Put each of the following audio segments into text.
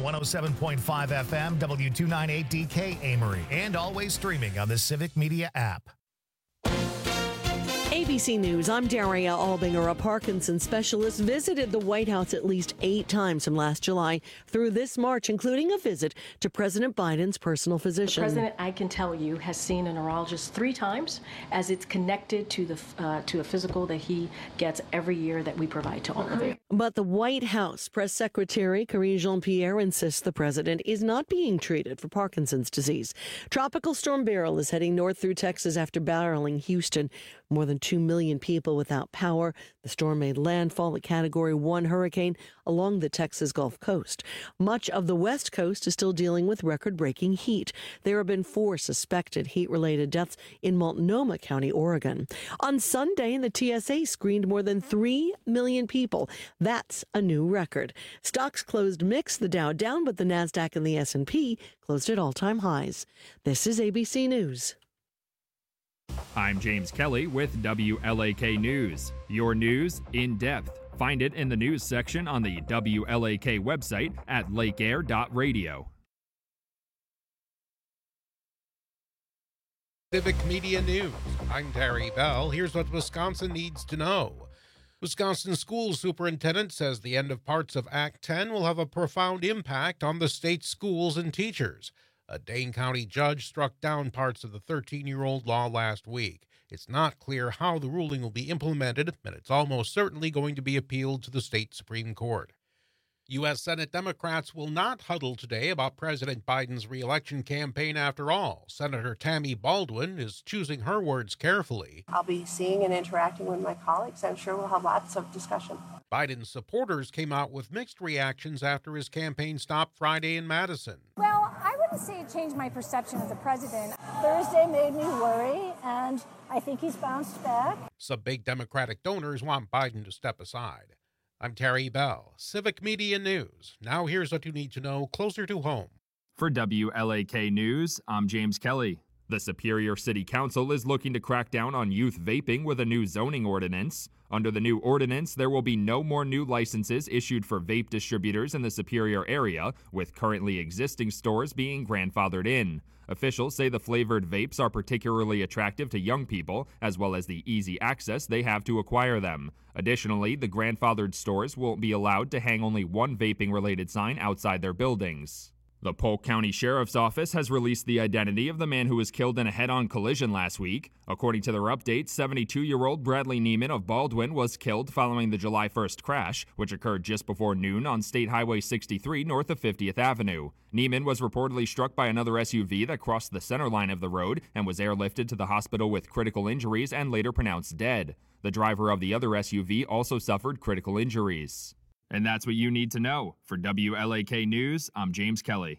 107.5 FM, W298DK Amory, and always streaming on the Civic Media app. ABC News, I'm Daria Albinger. A Parkinson's specialist visited the White House at least 8 times from last July through this March, including a visit to President Biden's personal physician. The president, I can tell you, has seen a neurologist 3 times, as it's connected to a physical that he gets every year that we provide to all of you. But the White House press secretary Karine Jean-Pierre insists the president is not being treated for Parkinson's disease. Tropical Storm Beryl is heading north through Texas after barreling Houston. More than 2 million people without power. The storm made landfall, a Category 1 hurricane along the Texas Gulf Coast. Much of the West Coast is still dealing with record-breaking heat. There have been 4 suspected heat-related deaths in Multnomah County, Oregon. On Sunday, the TSA screened more than 3 million people. That's a new record. Stocks closed mixed, the Dow down, but the Nasdaq and the S&P closed at all-time highs. This is ABC News. I'm James Kelly with WLAK News. Your news in depth. Find it in the news section on the WLAK website at lakeair.radio. Civic Media News. I'm Terry Bell. Here's what Wisconsin needs to know. Wisconsin school superintendent says the end of parts of Act 10 will have a profound impact on the state's schools and teachers. A Dane County judge struck down parts of the 13-year-old law last week. It's not clear how the ruling will be implemented, and it's almost certainly going to be appealed to the state Supreme Court. U.S. Senate Democrats will not huddle today about President Biden's re-election campaign after all. Senator Tammy Baldwin is choosing her words carefully. I'll be seeing and interacting with my colleagues. I'm sure we'll have lots of discussion. Biden's supporters came out with mixed reactions after his campaign stopped Friday in Madison. Well, I wouldn't say it changed my perception of the president. Thursday made me worry, and I think he's bounced back. Some big Democratic donors want Biden to step aside. I'm Terry Bell, Civic Media News. Now here's what you need to know closer to home. For WLAK News, I'm James Kelly. The Superior City Council is looking to crack down on youth vaping with a new zoning ordinance. Under the new ordinance, there will be no more new licenses issued for vape distributors in the Superior area, with currently existing stores being grandfathered in. Officials say the flavored vapes are particularly attractive to young people, as well as the easy access they have to acquire them. Additionally, the grandfathered stores will be allowed to hang only one vaping-related sign outside their buildings. The Polk County Sheriff's Office has released the identity of the man who was killed in a head-on collision last week. According to their update, 72-year-old Bradley Neiman of Baldwin was killed following the July 1st crash, which occurred just before noon on State Highway 63 north of 50th Avenue. Neiman was reportedly struck by another SUV that crossed the center line of the road and was airlifted to the hospital with critical injuries and later pronounced dead. The driver of the other SUV also suffered critical injuries. And that's what you need to know. For WLAK News, I'm James Kelly.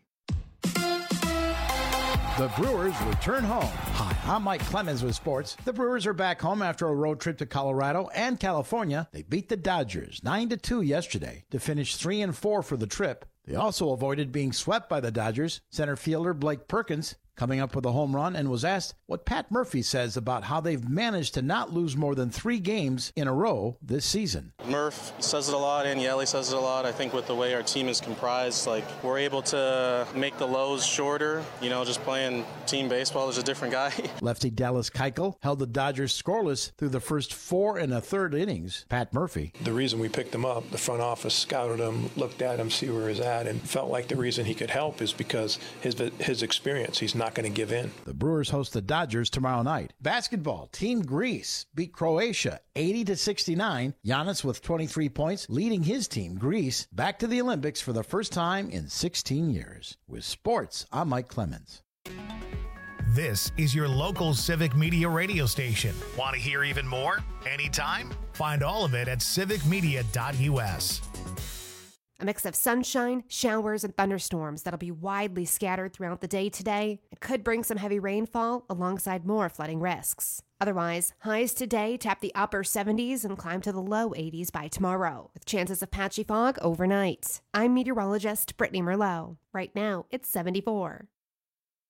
The Brewers return home. Hi, I'm Mike Clemens with sports. The Brewers are back home after a road trip to Colorado and California. They beat the Dodgers 9-2 yesterday to finish 3-4 for the trip. They also avoided being swept by the Dodgers. Center fielder Blake Perkins coming up with a home run and was asked what Pat Murphy says about how they've managed to not lose more than 3 games in a row this season. Murph says it a lot, and Yelly says it a lot. I think with the way our team is comprised, we're able to make the lows shorter. Just playing team baseball, there's a different guy. Lefty Dallas Keuchel held the Dodgers scoreless through the first 4 1/3 innings. Pat Murphy. The reason we picked him up, the front office scouted him, looked at him, see where he's at, and felt like the reason he could help is because his experience. He's not going to give in. The Brewers host the Dodgers tomorrow night. Basketball, Team Greece beat Croatia 80-69. Giannis with 23 points, leading his team, Greece, back to the Olympics for the first time in 16 years. With sports, I'm Mike Clemens. This is your local Civic Media radio station. Want to hear even more? Anytime? Find all of it at civicmedia.us. A mix of sunshine, showers, and thunderstorms that'll be widely scattered throughout the day today. It could bring some heavy rainfall alongside more flooding risks. Otherwise, highs today tap the upper 70s and climb to the low 80s by tomorrow, with chances of patchy fog overnight. I'm meteorologist Brittany Merlot. Right now, it's 74.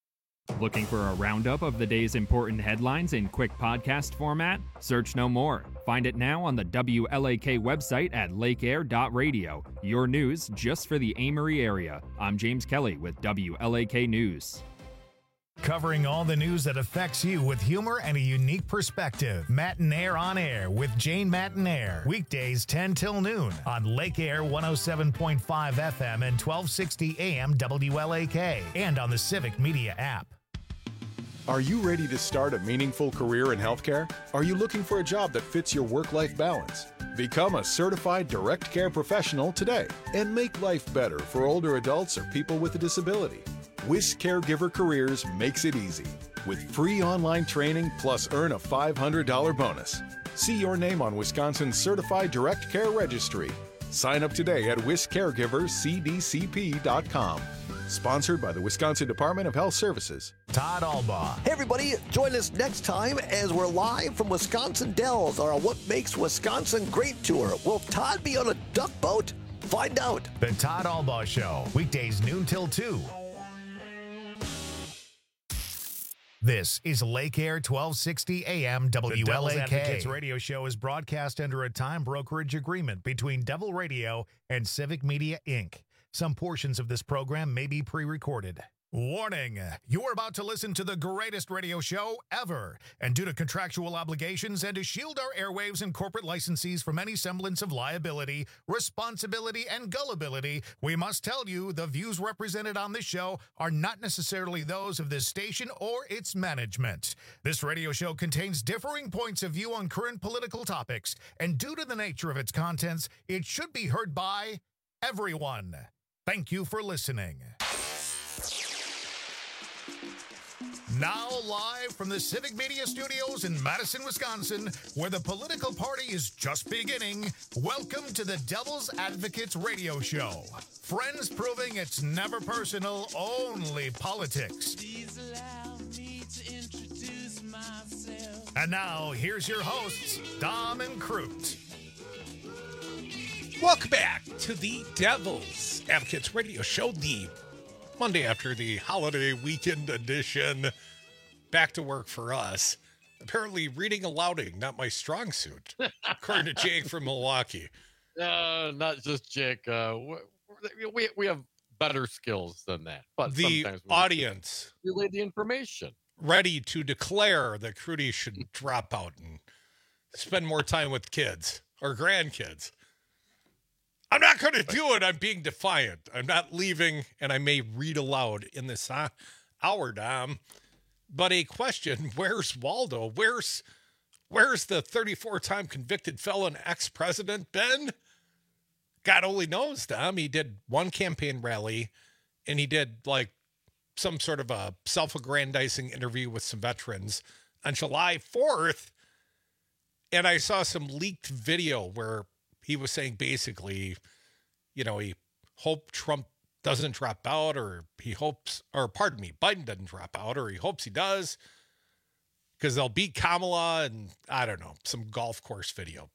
Looking for a roundup of the day's important headlines in quick podcast format? Search no more. Find it now on the WLAK website at lakeair.radio. Your news just for the Amory area. I'm James Kelly with WLAK News. Covering all the news that affects you with humor and a unique perspective. Matinaire on Air with Jane Matinaire. Weekdays 10 till noon on Lake Air 107.5 FM and 1260 AM WLAK and on the Civic Media app. Are you ready to start a meaningful career in healthcare? Are you looking for a job that fits your work-life balance? Become a certified direct care professional today and make life better for older adults or people with a disability. WIS Caregiver Careers makes it easy. With free online training plus earn a $500 bonus. See your name on Wisconsin's Certified Direct Care Registry. Sign up today at wiscaregivercdcp.com. Sponsored by the Wisconsin Department of Health Services. Todd Albaugh. Hey everybody, join us next time as we're live from Wisconsin Dells on our What Makes Wisconsin Great tour. Will Todd be on a duck boat? Find out. The Todd Albaugh Show, weekdays noon till 2. This is Lake Air 1260 AM WLAK. The Devil's Advocates radio show is broadcast under a time brokerage agreement between Devil Radio and Civic Media, Inc. Some portions of this program may be pre-recorded. Warning, you are about to listen to the greatest radio show ever. And due to contractual obligations and to shield our airwaves and corporate licensees from any semblance of liability, responsibility, and gullibility, we must tell you the views represented on this show are not necessarily those of this station or its management. This radio show contains differing points of view on current political topics, and due to the nature of its contents, it should be heard by everyone. Thank you for listening. Now live from the Civic Media Studios in Madison, Wisconsin, where the political party is just beginning, welcome to the Devil's Advocates radio show. Friends proving it's never personal, only politics. Please allow me to introduce myself. And now, here's your hosts, Dom and Crute. Welcome back to the Devil's Advocates radio show, the Monday after the holiday weekend edition. Back to work for us. Apparently reading alouding, not my strong suit, according to Jake from Milwaukee. Not just Jake. We have better skills than that. But the audience relay the information. Ready to declare that Crudy should drop out and spend more time with kids or grandkids. I'm not going to do it. I'm being defiant. I'm not leaving, and I may read aloud in this hour, Dom. But a question, where's Waldo? Where's the 34-time convicted felon ex-president been? God only knows, Dom. He did one campaign rally, and he did like some sort of a self-aggrandizing interview with some veterans on July 4th. And I saw some leaked video where he was saying basically, you know, he hoped Trump doesn't drop out, or he hopes, or pardon me, Biden doesn't drop out, or he hopes he does because they'll beat Kamala, and I don't know, some golf course video.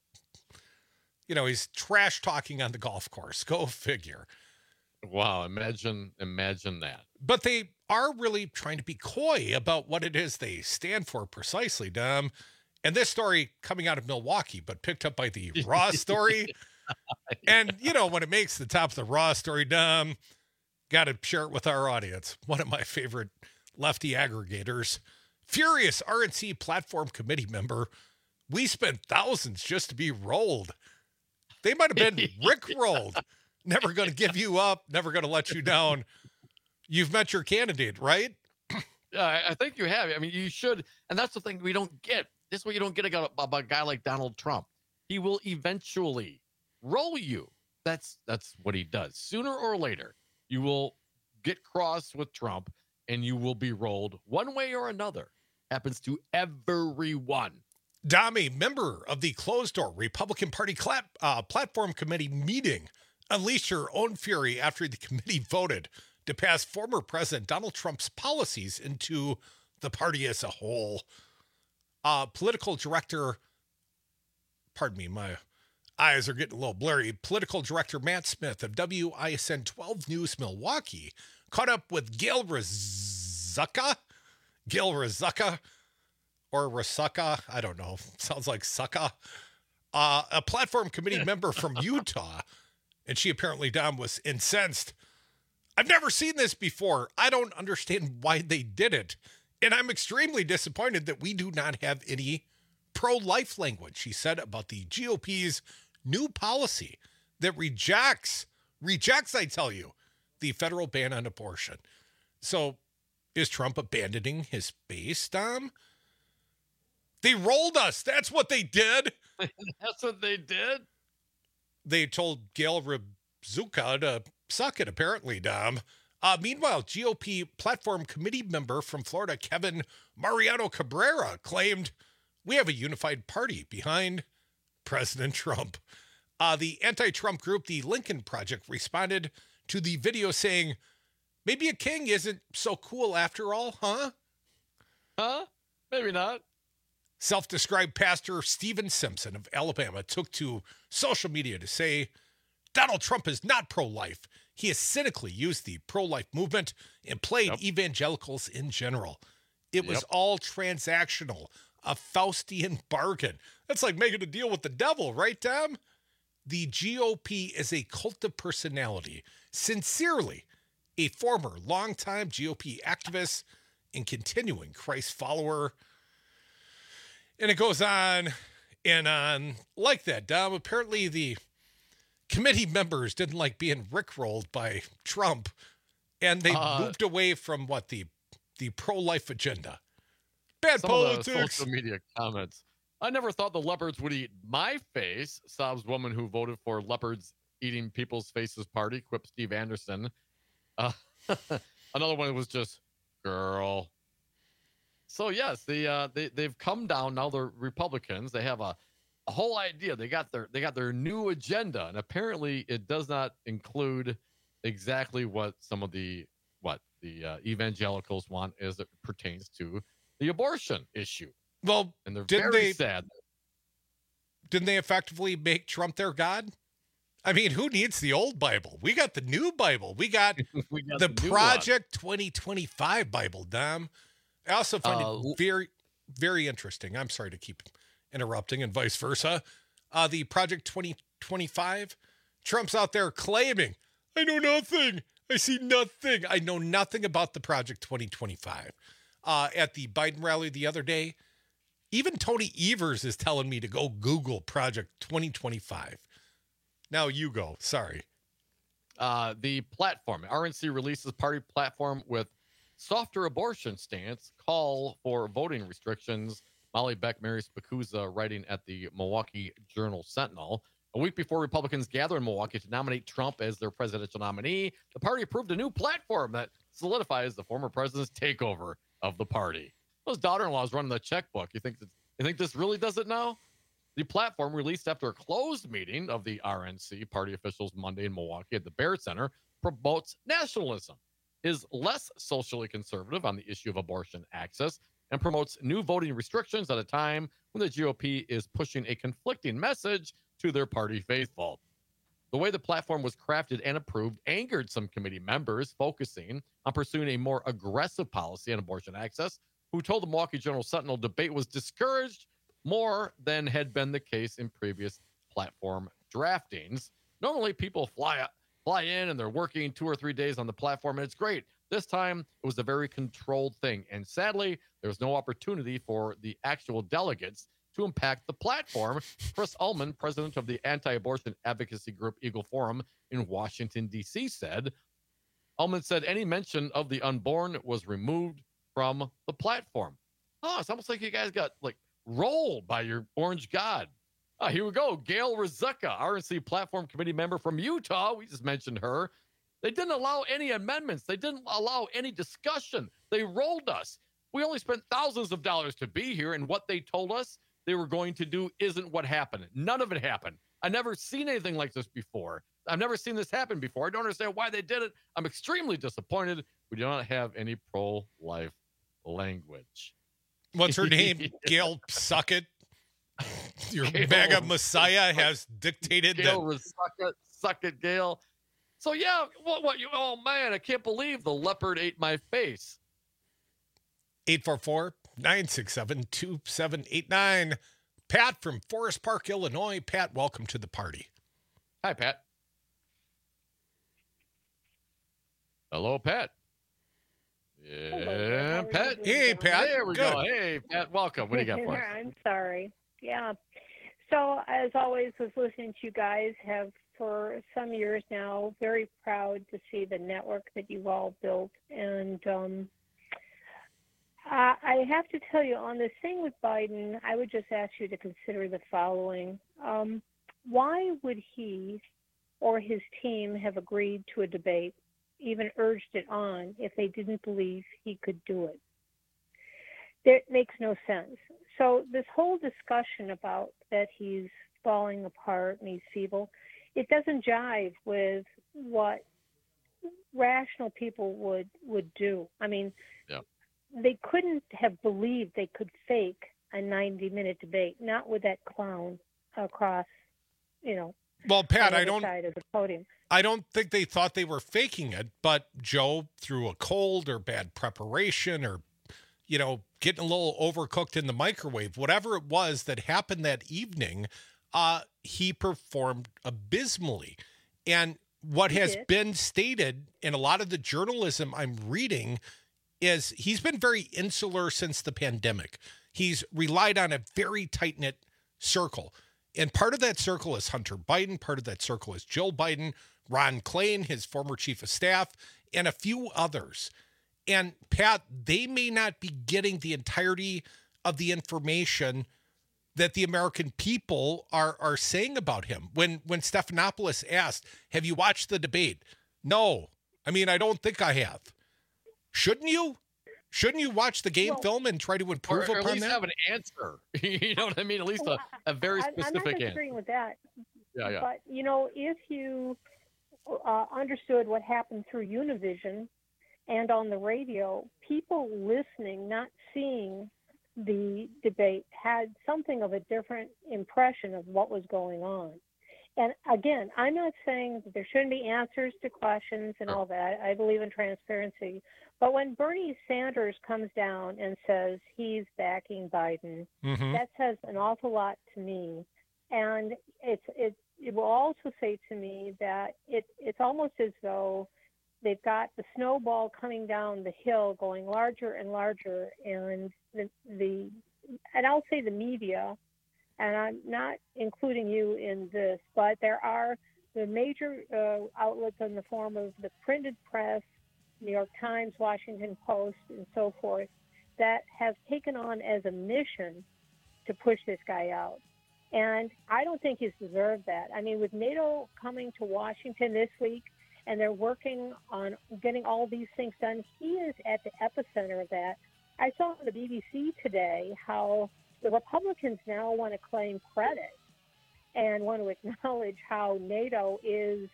You know, he's trash talking on the golf course. Go figure. Wow. Imagine that. But they are really trying to be coy about what it is they stand for precisely, Dom. And this story coming out of Milwaukee, but picked up by the Raw story. And, you know, when it makes the top of the Raw story, Dom, got to share it with our audience. One of my favorite lefty aggregators, furious RNC platform committee member. We spent thousands just to be rolled. They might have been Rick-rolled. Never going to give you up. Never going to let you down. You've met your candidate, right? Yeah, I think you have. I mean, you should. And that's the thing we don't get. This is what you don't get about a guy like Donald Trump. He will eventually roll you. That's what he does. Sooner or later, you will get cross with Trump and you will be rolled one way or another. Happens to everyone. Dom, a member of the closed-door Republican Party platform committee meeting, unleashed her own fury after the committee voted to pass former President Donald Trump's policies into the party as a whole. Political director, pardon me, my eyes are getting a little blurry. Political director Matt Smith of WISN 12 News Milwaukee caught up with Gail Rzucka Gail Razucka or Rasucka, I don't know. Sounds like sucka. A platform committee member from Utah, and she apparently, Dom, was incensed. I've never seen this before. I don't understand why they did it. And I'm extremely disappointed that we do not have any pro-life language, she said, about the GOP's new policy that rejects, I tell you, the federal ban on abortion. So is Trump abandoning his base, Dom? They rolled us. That's what they did. That's what they did? They told Gail Razucka to suck it, apparently, Dom. Meanwhile, GOP platform committee member from Florida, Kevin Mariano Cabrera, claimed we have a unified party behind President Trump. The anti-Trump group, the Lincoln Project, responded to the video saying, maybe a king isn't so cool after all, huh? Huh? Maybe not. Self-described pastor Stephen Simpson of Alabama took to social media to say, Donald Trump is not pro-life. He has cynically used the pro-life movement and played evangelicals in general. It was all transactional, a Faustian bargain. That's like making a deal with the devil, right, Tom? The GOP is a cult of personality. Sincerely, a former longtime GOP activist and continuing Christ follower. And it goes on and on like that, Dom. Apparently the committee members didn't like being rickrolled by Trump, and they moved away from the pro-life agenda. Bad politics. Of the social media comments. I never thought the leopards would eat my face, sobs woman who voted for leopards eating people's faces party, quipped Steve Anderson. Another one was just, girl. So yes, they've come down now. The Republicans, they have a whole idea. They got their new agenda, and apparently it does not include exactly what some of the evangelicals want as it pertains to the abortion issue. Well, and they're very sad. Didn't they effectively make Trump their God? I mean, who needs the old Bible? We got the new Bible. We got the Project 2025 Bible, Dom. I also find it very, very interesting. I'm sorry to keep interrupting and vice versa. The Project 2025, Trump's out there claiming, I know nothing. I see nothing. I know nothing about the Project 2025. At the Biden rally the other day, even Tony Evers is telling me to go Google Project 2025. Now you go. Sorry. The platform, RNC releases party platform with softer abortion stance, call for voting restrictions. Molly Beck, Mary Spacuzza, writing at the Milwaukee Journal Sentinel. A week before Republicans gather in Milwaukee to nominate Trump as their presidential nominee, the party approved a new platform that solidifies the former president's takeover of the party. His daughter-in-law is running the checkbook. You think this really does it now? The platform, released after a closed meeting of the RNC party officials Monday in Milwaukee at the Barrett Center, promotes nationalism, is less socially conservative on the issue of abortion access, and promotes new voting restrictions at a time when the GOP is pushing a conflicting message to their party faithful. The way the platform was crafted and approved angered some committee members focusing on pursuing a more aggressive policy on abortion access, who told the Milwaukee Journal Sentinel debate was discouraged more than had been the case in previous platform draftings. Normally, people fly in and they're working 2 or 3 days on the platform, and it's great. This time, it was a very controlled thing. And sadly, there was no opportunity for the actual delegates to impact the platform. Chris Ullman, president of the anti-abortion advocacy group Eagle Forum in Washington, D.C., said, Ullman said any mention of the unborn was removed from the platform. Oh, it's almost like you guys got rolled by your orange god. Here we go. Gail Razucka, RNC platform committee member from Utah. We just mentioned her. They didn't allow any amendments. They didn't allow any discussion. They rolled us. We only spent thousands of dollars to be here, and what they told us they were going to do isn't what happened. None of it happened. I've never seen anything like this before. I've never seen this happen before. I don't understand why they did it. I'm extremely disappointed. We do not have any pro-life language. What's her name? Gail Suckett. Your MAGA Messiah has dictated Gail that. Suck it, Gail. So yeah, what you? Oh man, I can't believe the leopard ate my face. 844-967-2789. Pat from Forest Park, Illinois. Pat, welcome to the party. Hi, Pat. Hello, Pat. Yeah, Pat. Hey, Pat. There we Good. go. Hey, Pat, welcome. What do you got for us? I'm sorry. Yeah. So, as always, was listening to you guys, have for some years now, very proud to see the network that you've all built. And I have to tell you, on this thing with Biden, I would just ask you to consider the following. Why would he or his team have agreed to a debate, even urged it on, if they didn't believe he could do it? That makes no sense. So this whole discussion about that he's falling apart and he's feeble, it doesn't jive with what rational people would do. I mean, they couldn't have believed they could fake a 90-minute debate, not with that clown across, well, Pat, the other side of the podium. I don't think they thought they were faking it, but Joe, through a cold or bad preparation or, getting a little overcooked in the microwave, whatever it was that happened that evening, he performed abysmally. And what has been stated in a lot of the journalism I'm reading is he's been very insular since the pandemic. He's relied on a very tight-knit circle. And part of that circle is Hunter Biden. Part of that circle is Jill Biden, Ron Klain, his former chief of staff, and a few others. And Pat, they may not be getting the entirety of the information that the American people are saying about him. When Stephanopoulos asked, have you watched the debate? No. I mean, I don't think I have. Shouldn't you? Shouldn't you watch the game film and try to improve upon that? Or at least have an answer. You know what I mean? At least a very specific answer. I'm not disagreeing with that. Yeah. But, if you understood what happened through Univision and on the radio, people listening, not seeing the debate, had something of a different impression of what was going on. And again, I'm not saying that there shouldn't be answers to questions and all that. I believe in transparency. But when Bernie Sanders comes down and says he's backing Biden, that says an awful lot to me. And it will also say to me that it's almost as though they've got the snowball coming down the hill, going larger and larger, and and I'll say the media, and I'm not including you in this, but there are the major outlets in the form of the printed press, New York Times, Washington Post, and so forth, that have taken on as a mission to push this guy out. And I don't think he's deserved that. I mean, with NATO coming to Washington this week, and they're working on getting all these things done, he is at the epicenter of that. I saw on the BBC today how the Republicans now want to claim credit and want to acknowledge how NATO is,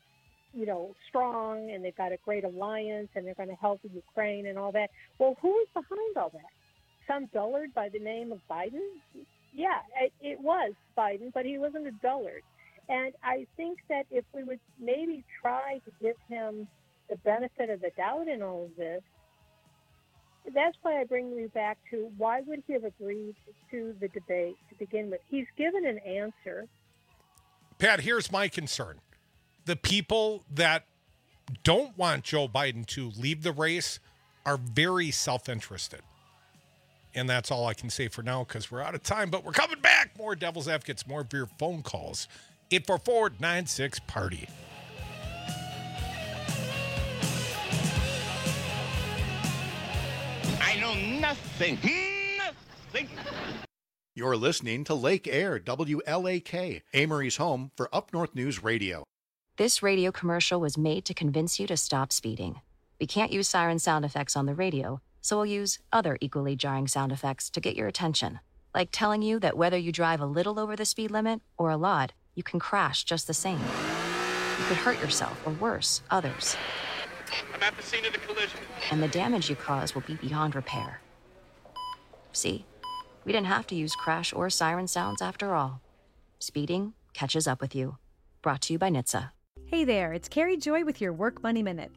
strong, and they've got a great alliance, and they're going to help Ukraine and all that. Well, who is behind all that? Some dullard by the name of Biden? Yeah, it was Biden, but he wasn't a dullard. And I think that if we would maybe try to give him the benefit of the doubt in all of this, that's why I bring you back to why would he have agreed to the debate to begin with? He's given an answer. Pat, here's my concern. The people that don't want Joe Biden to leave the race are very self-interested. And that's all I can say for now because we're out of time, but we're coming back. More Devil's Advocates, more of your phone calls. 844-96-PARTY. I know nothing. Nothing. You're listening to Lake Air, WLAK, Amory's home for Up North News Radio. This radio commercial was made to convince you to stop speeding. We can't use siren sound effects on the radio, so we'll use other equally jarring sound effects to get your attention, like telling you that whether you drive a little over the speed limit or a lot, you can crash just the same. You could hurt yourself or worse, others. I'm at the scene of the collision. And the damage you cause will be beyond repair. See? We didn't have to use crash or siren sounds after all. Speeding catches up with you. Brought to you by NHTSA. Hey there, it's Carrie Joy with your Work Money Minute.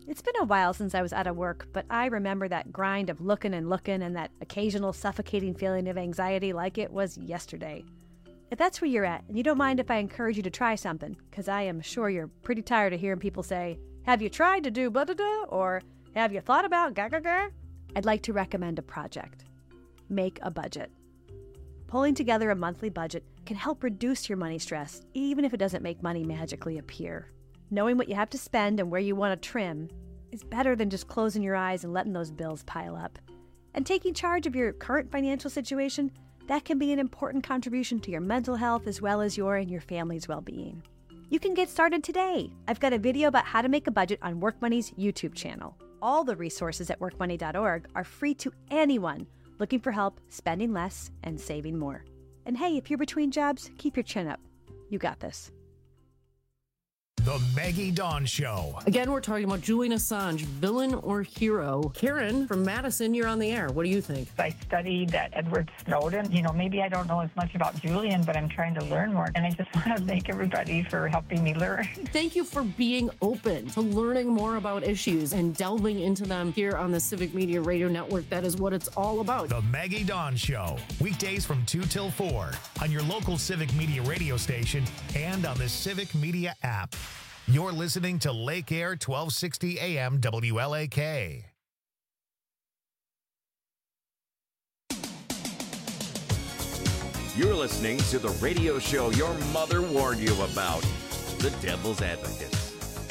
It's been a while since I was out of work, but I remember that grind of looking and that occasional suffocating feeling of anxiety like it was yesterday. If that's where you're at, and you don't mind if I encourage you to try something, because I am sure you're pretty tired of hearing people say, have you tried to do blah-da-da, or have you thought about ga-ga-ga? I'd like to recommend a project. Make a budget. Pulling together a monthly budget can help reduce your money stress, even if it doesn't make money magically appear. Knowing what you have to spend and where you want to trim is better than just closing your eyes and letting those bills pile up. And taking charge of your current financial situation, that can be an important contribution to your mental health as well as your and your family's well-being. You can get started today. I've got a video about how to make a budget on WorkMoney's YouTube channel. All the resources at workmoney.org are free to anyone looking for help spending less and saving more. And hey, if you're between jobs, keep your chin up. You got this. The Maggie Dawn Show. Again, we're talking about Julian Assange, villain or hero. Karen from Madison, you're on the air. What do you think? I studied Edward Snowden. Maybe I don't know as much about Julian, but I'm trying to learn more. And I just want to thank everybody for helping me learn. Thank you for being open to learning more about issues and delving into them here on the Civic Media Radio Network. That is what it's all about. The Maggie Dawn Show. Weekdays from 2 till 4 on your local Civic Media radio station and on the Civic Media app. You're listening to Lake Air 1260 AM WLAK. You're listening to the radio show your mother warned you about, The Devil's Advocates.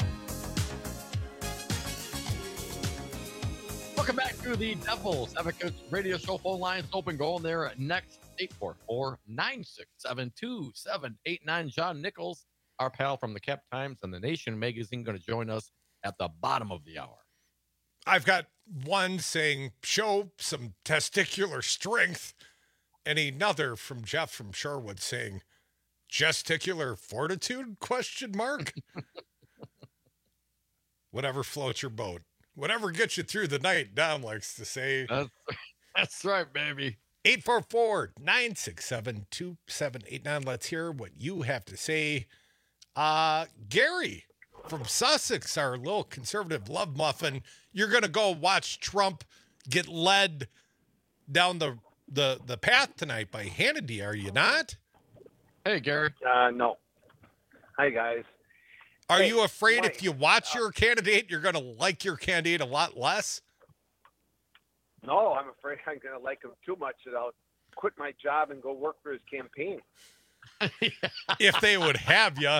Welcome back to the Devil's Advocates radio show. Phone lines open. Go on there next. 844-967-2789. John Nichols, our pal from the Cap Times and the Nation magazine, going to join us at the bottom of the hour. I've got one saying, show some testicular strength. And another from Jeff from Shorewood saying, gesticular fortitude, ? Whatever floats your boat. Whatever gets you through the night, Dom likes to say. That's right, baby. 844-967-2789. Let's hear what you have to say. Gary from Sussex, our little conservative love muffin. You're going to go watch Trump get led down the path tonight by Hannity, are you not? Hey, Gary. No. Hi, guys. Are you afraid Mike, if you watch your candidate, you're going to like your candidate a lot less? No, I'm afraid I'm going to like him too much that I'll quit my job and go work for his campaign. If they would have you.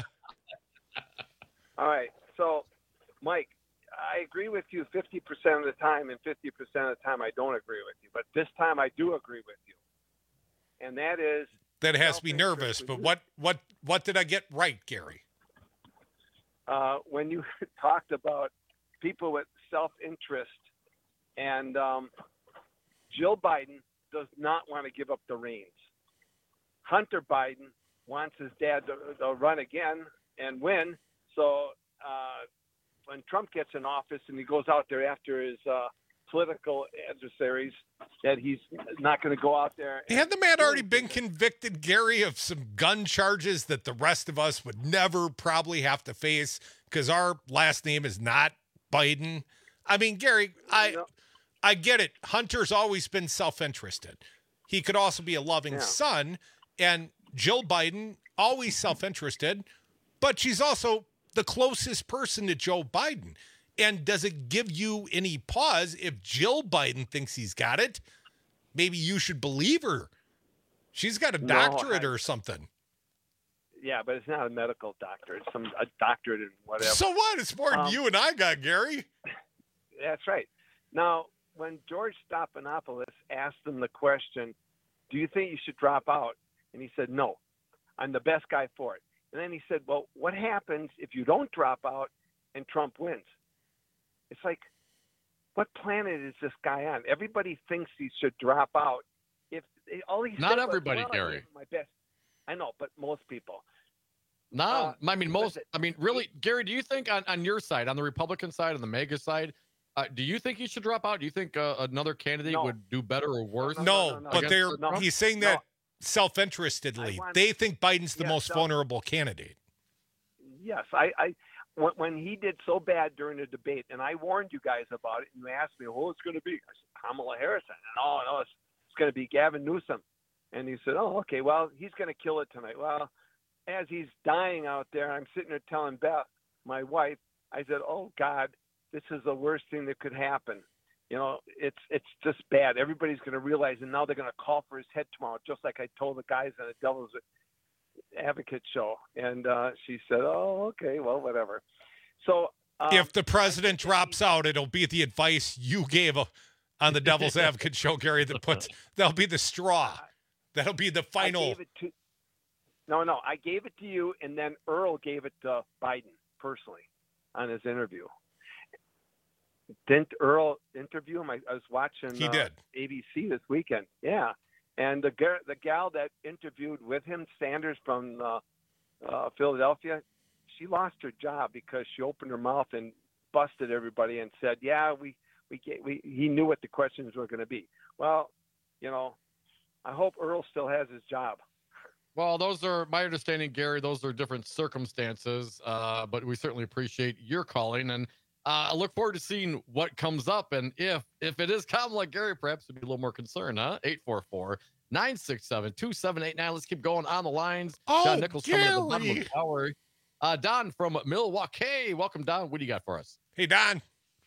All right. So, Mike, I agree with you 50% of the time, and 50% of the time I don't agree with you. But this time I do agree with you. And that is... That has me nervous, but what did I get right, Gary? When you talked about people with self-interest, and Jill Biden does not want to give up the reins. Hunter Biden wants his dad to run again and win. So when Trump gets in office and he goes out there after his political adversaries, that he's not going to go out there. Had the man already been convicted, Gary, of some gun charges that the rest of us would never probably have to face because our last name is not Biden? I mean, Gary, I get it. Hunter's always been self-interested. He could also be a loving son, and Jill Biden, always self-interested, but she's also the closest person to Joe Biden. And does it give you any pause if Jill Biden thinks he's got it? Maybe you should believe her. She's got a doctorate or something. Yeah, but it's not a medical doctorate. It's a doctorate in whatever. So what? It's more than you and I got, Gary. That's right. Now, when George Stephanopoulos asked him the question, do you think you should drop out? And he said, no, I'm the best guy for it. And then he said, well, what happens if you don't drop out and Trump wins? It's like, what planet is this guy on? Everybody thinks he should drop out. If all he not everybody, Gary. My best. I know, but most people. No, I mean most. I mean, really, Gary. Do you think on your side, on the Republican side, on the MAGA side, do you think he should drop out? Do you think another candidate would do better or worse? No, but he's saying that self-interestedly. They think Biden's the most vulnerable candidate. Yes, when he did so bad during the debate, and I warned you guys about it, and you asked me, who it's going to be? I said, Kamala Harris. And, no, it's going to be Gavin Newsom. And he said, oh, okay, well, he's going to kill it tonight. Well, as he's dying out there, I'm sitting there telling Beth, my wife, I said, oh, God, this is the worst thing that could happen. You know, it's just bad. Everybody's going to realize, and now they're going to call for his head tomorrow, just like I told the guys on the Devil's Advocate show. And she said, oh, okay, well, whatever. So if the president drops out, it'll be the advice you gave on the Devil's Advocate show, Gary, that'll be the straw. That'll be the final. I gave it to you, and then Earl gave it to Biden personally on his interview. Didn't Earl interview him? I was watching he did. ABC this weekend. Yeah. And the gal that interviewed with him, Sanders from Philadelphia, she lost her job because she opened her mouth and busted everybody and said, yeah, he knew what the questions were going to be. Well, you know, I hope Earl still has his job. Well, those are my understanding, Gary. Those are different circumstances, but we certainly appreciate your calling. And I look forward to seeing what comes up. And if it is Kamala, Gary, perhaps it'd be a little more concerned, huh? 844-967-2789. Let's keep going on the lines. Oh, Don Nichols Gary. coming to the bottom of the hour. Don from Milwaukee. Welcome, Don. What do you got for us? Hey, Don.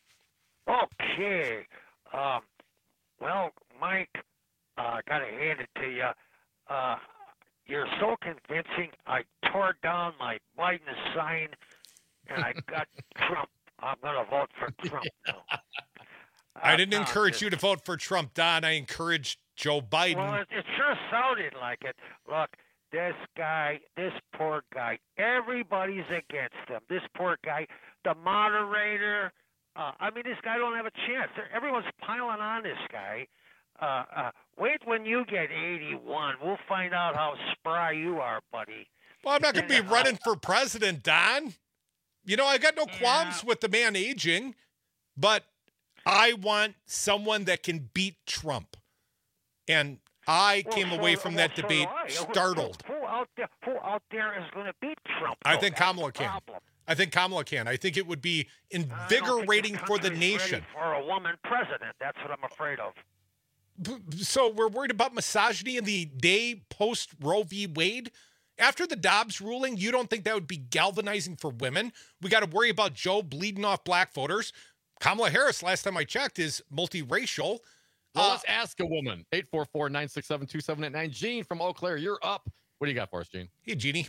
Okay. Well, Mike, got to hand it to you. You're so convincing. I tore down my Biden sign, and I got Trump. I'm going to vote for Trump now. I didn't encourage you to vote for Trump, Don. I encouraged Joe Biden. Well, it sure sounded like it. Look, this guy, this poor guy, everybody's against him. This poor guy, the moderator. This guy don't have a chance. Everyone's piling on this guy. Wait when you get 81. We'll find out how spry you are, buddy. Well, I'm not going to be running for president, Don. You know, I got no qualms with the man aging, but I want someone that can beat Trump. And I came away from that debate startled. Who out there is going to beat Trump? I think Kamala can. I think Kamala can. I think it would be invigorating for the nation. For a woman president, that's what I'm afraid of. So we're worried about misogyny in the day post Roe v. Wade? After the Dobbs ruling, you don't think that would be galvanizing for women? We got to worry about Joe bleeding off black voters. Kamala Harris, last time I checked, is multiracial. Well, let's ask a woman. 844-967-2789. Jean from Eau Claire, you're up. What do you got for us, Jean? Hey, Jeannie.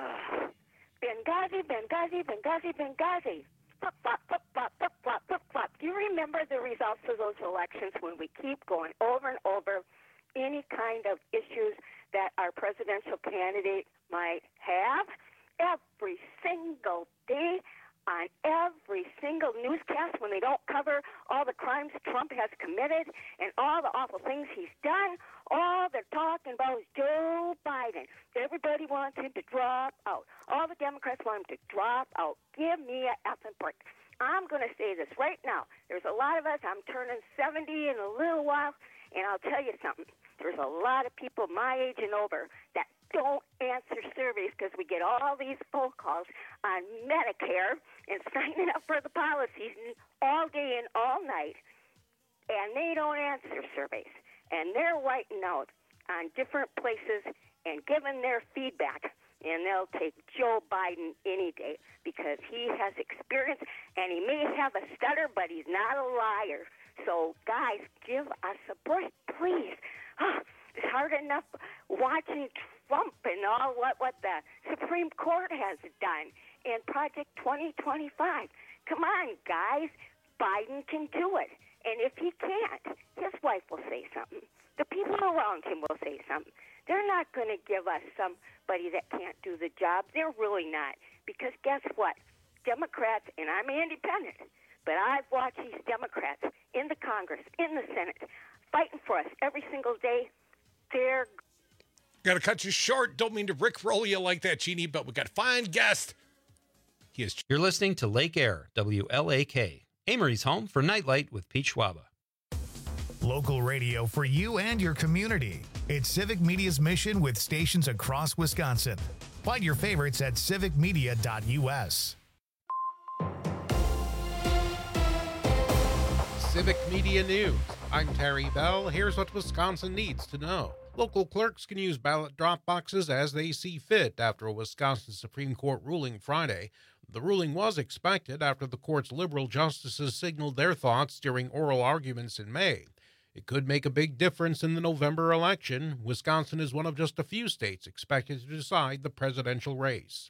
Benghazi. Flop, flop, flop, flop, flop, flop, flop, flop. Do you remember the results of those elections when we keep going over and over any kind of issues that our presidential candidate might have? Every single day, on every single newscast, when they don't cover all the crimes Trump has committed and all the awful things he's done, all they're talking about is Joe Biden. Everybody wants him to drop out. All the Democrats want him to drop out. Give me a effing break. I'm going to say this right now. There's a lot of us. I'm turning 70 in a little while, and I'll tell you something. There's a lot of people my age and over that don't answer surveys because we get all these phone calls on Medicare and signing up for the policies all day and all night, and they don't answer surveys. And they're writing out on different places and giving their feedback, and they'll take Joe Biden any day because he has experience, and he may have a stutter, but he's not a liar. So, guys, give us a break, please. It's hard enough watching Trump and all what the Supreme Court has done in Project 2025. Come on, guys. Biden can do it. And if he can't, his wife will say something. The people around him will say something. They're not going to give us somebody that can't do the job. They're really not. Because guess what? Democrats, and I'm independent, but I've watched these Democrats in the Congress, in the Senate, fighting for us every single day. They're got to cut you short. Don't mean to rickroll you like that, Jeannie, but we got a fine guest. You're listening to Lake Air, WLAK, Amory's home for Nightlight with Pete Schwaba. Local radio for you and your community. It's Civic Media's mission with stations across Wisconsin. Find your favorites at civicmedia.us. Civic Media News. I'm Terry Bell. Here's what Wisconsin needs to know. Local clerks can use ballot drop boxes as they see fit after a Wisconsin Supreme Court ruling Friday. The ruling was expected after the court's liberal justices signaled their thoughts during oral arguments in May. It could make a big difference in the November election. Wisconsin is one of just a few states expected to decide the presidential race.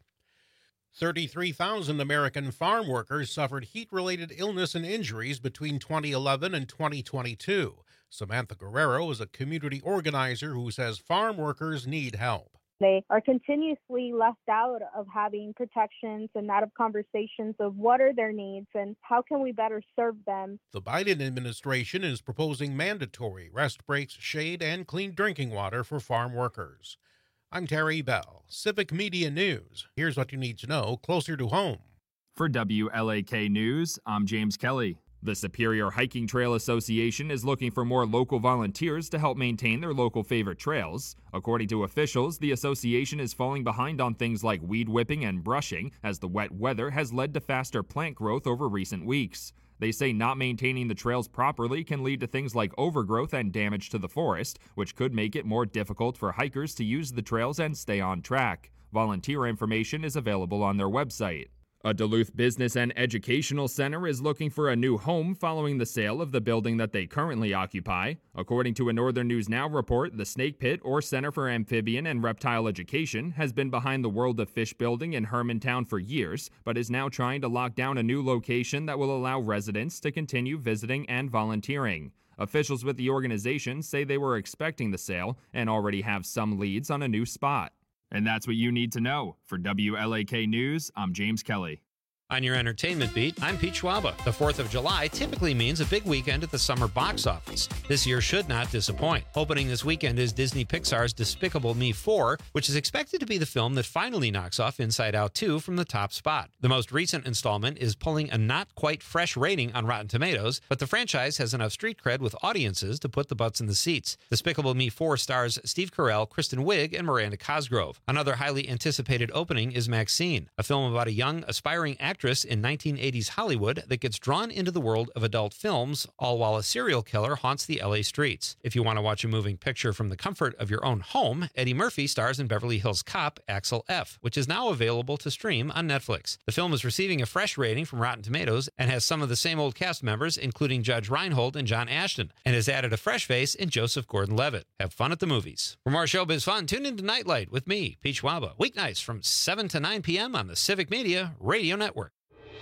33,000 American farm workers suffered heat-related illness and injuries between 2011 and 2022. Samantha Guerrero is a community organizer who says farm workers need help. They are continuously left out of having protections and out of conversations of what are their needs and how can we better serve them. The Biden administration is proposing mandatory rest breaks, shade, and clean drinking water for farm workers. I'm Terry Bell, Civic Media News. Here's what you need to know closer to home. For WLAK News, I'm James Kelly. The Superior Hiking Trail Association is looking for more local volunteers to help maintain their local favorite trails. According to officials, the association is falling behind on things like weed whipping and brushing, as the wet weather has led to faster plant growth over recent weeks. They say not maintaining the trails properly can lead to things like overgrowth and damage to the forest, which could make it more difficult for hikers to use the trails and stay on track. Volunteer information is available on their website. A Duluth Business and Educational Center is looking for a new home following the sale of the building that they currently occupy. According to a Northern News Now report, the Snake Pit, or Center for Amphibian and Reptile Education, has been behind the World of Fish building in Hermantown for years, but is now trying to lock down a new location that will allow residents to continue visiting and volunteering. Officials with the organization say they were expecting the sale and already have some leads on a new spot. And that's what you need to know. For WLAK News, I'm James Kelly. On your entertainment beat, I'm Pete Schwaba. The 4th of July typically means a big weekend at the summer box office. This year should not disappoint. Opening this weekend is Disney Pixar's Despicable Me 4, which is expected to be the film that finally knocks off Inside Out 2 from the top spot. The most recent installment is pulling a not quite fresh rating on Rotten Tomatoes, but the franchise has enough street cred with audiences to put the butts in the seats. Despicable Me 4 stars Steve Carell, Kristen Wiig, and Miranda Cosgrove. Another highly anticipated opening is Maxine, a film about a young, aspiring actress in 1980s Hollywood that gets drawn into the world of adult films, all while a serial killer haunts the LA streets. If you want to watch a moving picture from the comfort of your own home, Eddie Murphy stars in Beverly Hills Cop, Axel F., which is now available to stream on Netflix. The film is receiving a fresh rating from Rotten Tomatoes and has some of the same old cast members, including Judge Reinhold and John Ashton, and has added a fresh face in Joseph Gordon-Levitt. Have fun at the movies. For more showbiz fun, tune into Nightlight with me, Pete Schwaba, weeknights from 7 to 9 p.m. on the Civic Media Radio Network.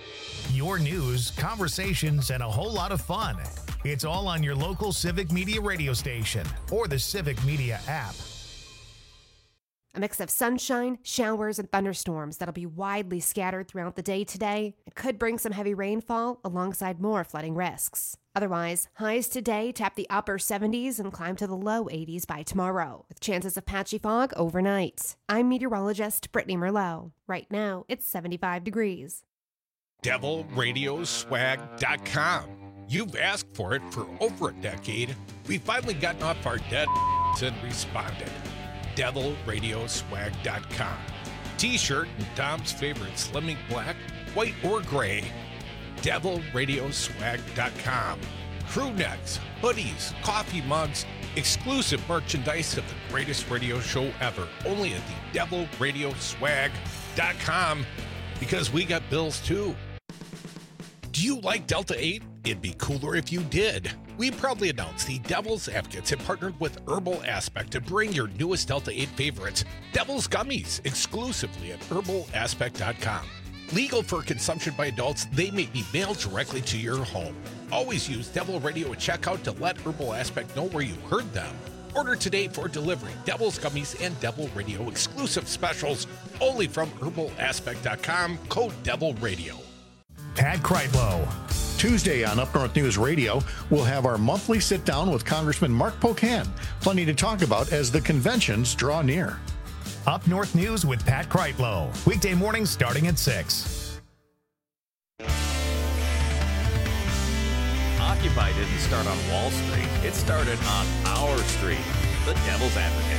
Your news, conversations, and a whole lot of fun. It's all on your local Civic Media radio station or the Civic Media app. A mix of sunshine, showers, and thunderstorms that'll be widely scattered throughout the day today. It could bring some heavy rainfall alongside more flooding risks. Otherwise, highs today tap the upper 70s and climb to the low 80s by tomorrow, with chances of patchy fog overnight. I'm meteorologist Brittany Merlot. Right now, it's 75 degrees. DevilRadioswag.com. You've asked for it for over a decade. We've finally gotten off our dead and responded. DevilRadioswag.com. T-shirt and Tom's favorite Slimming Black, white or gray. DevilRadioswag.com. Crew necks, hoodies, coffee mugs, exclusive merchandise of the greatest radio show ever. Only at the DevilRadioswag.com, because we got bills too. Do you like Delta 8? It'd be cooler if you did. We proudly announce the Devil's Advocates have partnered with Herbal Aspect to bring your newest Delta 8 favorites, Devil's Gummies, exclusively at herbalaspect.com. Legal for consumption by adults, they may be mailed directly to your home. Always use Devil Radio at checkout to let Herbal Aspect know where you heard them. Order today for delivery. Devil's Gummies and Devil Radio exclusive specials only from herbalaspect.com, code Devil Radio. Pat Kreitlow. Tuesday on Up North News Radio, we'll have our monthly sit-down with Congressman Mark Pocan. Plenty to talk about as the conventions draw near. Up North News with Pat Kreitlow. Weekday mornings starting at 6. Occupy didn't start on Wall Street. It started on our street, the Devil's Advocate.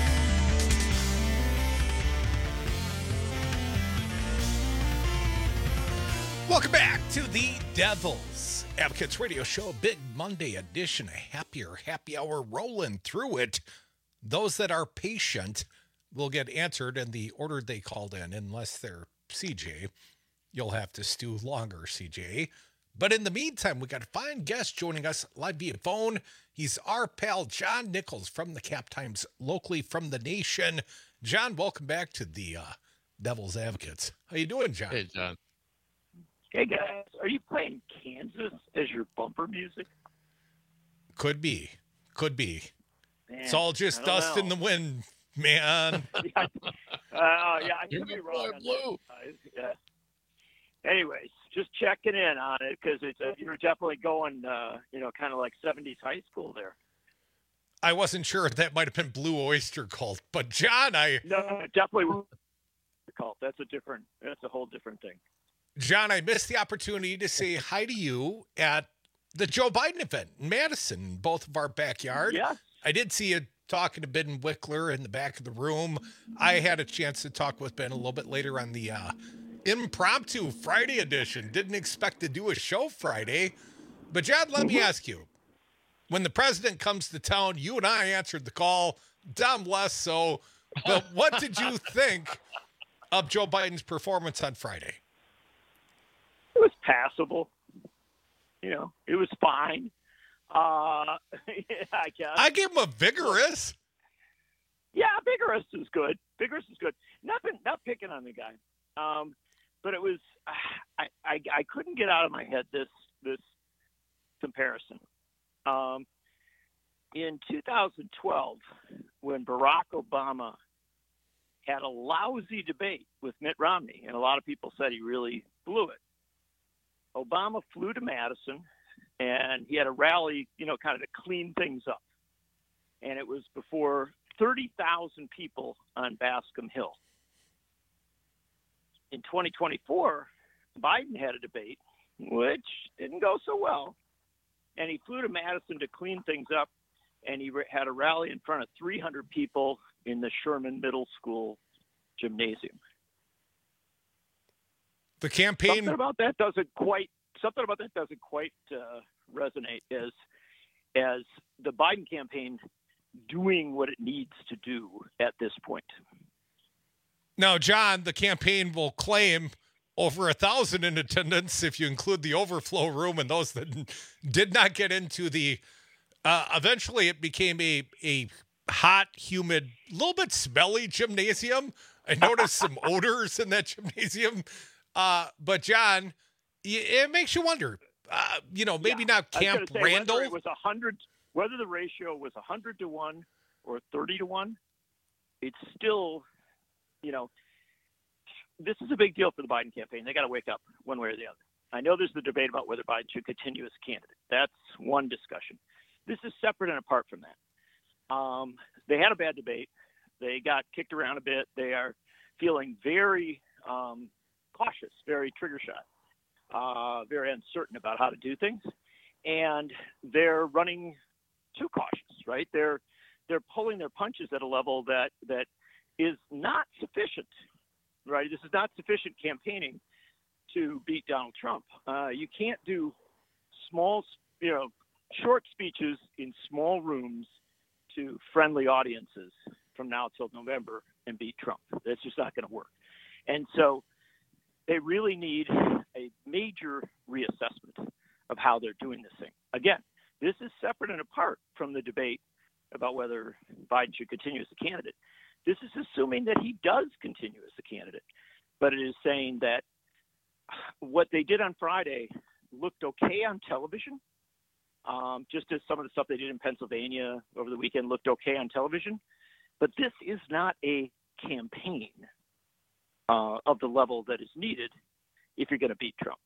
Welcome back to the Devil's Advocates Radio Show, big Monday edition, a happier happy hour rolling through it. Those that are patient will get answered in the order they called in, unless they're CJ. You'll have to stew longer, CJ. But in the meantime, we got a fine guest joining us live via phone. He's our pal, John Nichols from the Cap Times, locally from the nation. John, welcome back to the Devil's Advocates. How you doing, John? Hey, John. Hey, guys. Are you playing Kansas as your bumper music? Could be. Man, it's all just dust in the wind, man. Yeah, I could be wrong. Blue. Yeah. Anyways, just checking in on it because you're definitely going, kind of like 70s high school there. I wasn't sure if that might have been Blue Oyster Cult, but John, No, definitely cult. That's a whole different thing. John, I missed the opportunity to say hi to you at the Joe Biden event in Madison, both of our backyard. Yeah. I did see you talking to Ben Wickler in the back of the room. I had a chance to talk with Ben a little bit later on the impromptu Friday edition. Didn't expect to do a show Friday. But John, let me ask you, when the president comes to town, you and I answered the call, Dom less so, but what did you think of Joe Biden's performance on Friday? It was passable. It was fine. I guess. I gave him a vigorous. Yeah, vigorous is good. Not picking on the guy. But it was, I couldn't get out of my head this comparison. In 2012, when Barack Obama had a lousy debate with Mitt Romney, and a lot of people said he really blew it, Obama flew to Madison, and he had a rally, kind of to clean things up. And it was before 30,000 people on Bascom Hill. In 2024, Biden had a debate, which didn't go so well. And he flew to Madison to clean things up, and he had a rally in front of 300 people in the Sherman Middle School gymnasium. The campaign. Something about that doesn't quite resonate as the Biden campaign doing what it needs to do at this point. Now, John, the campaign will claim over 1,000 in attendance if you include the overflow room and those that did not get into the. Eventually, it became a hot, humid, a little bit smelly gymnasium. I noticed some odors in that gymnasium. But John, it makes you wonder. Maybe not Camp Randall. Whether it was 100, whether the ratio was 100-1 or 30-1, it's still, this is a big deal for the Biden campaign. They got to wake up one way or the other. I know there's the debate about whether Biden should continue as a candidate. That's one discussion. This is separate and apart from that. They had a bad debate. They got kicked around a bit. They are feeling very cautious, very trigger shy, very uncertain about how to do things. And they're running too cautious, right? They're pulling their punches at a level that is not sufficient, right? This is not sufficient campaigning to beat Donald Trump. You can't do small, short speeches in small rooms to friendly audiences from now till November and beat Trump. That's just not going to work. And so they really need a major reassessment of how they're doing this thing. Again, this is separate and apart from the debate about whether Biden should continue as a candidate. This is assuming that he does continue as a candidate, but it is saying that what they did on Friday looked okay on television, just as some of the stuff they did in Pennsylvania over the weekend looked okay on television. But this is not a campaign of the level that is needed if you're going to beat Trump.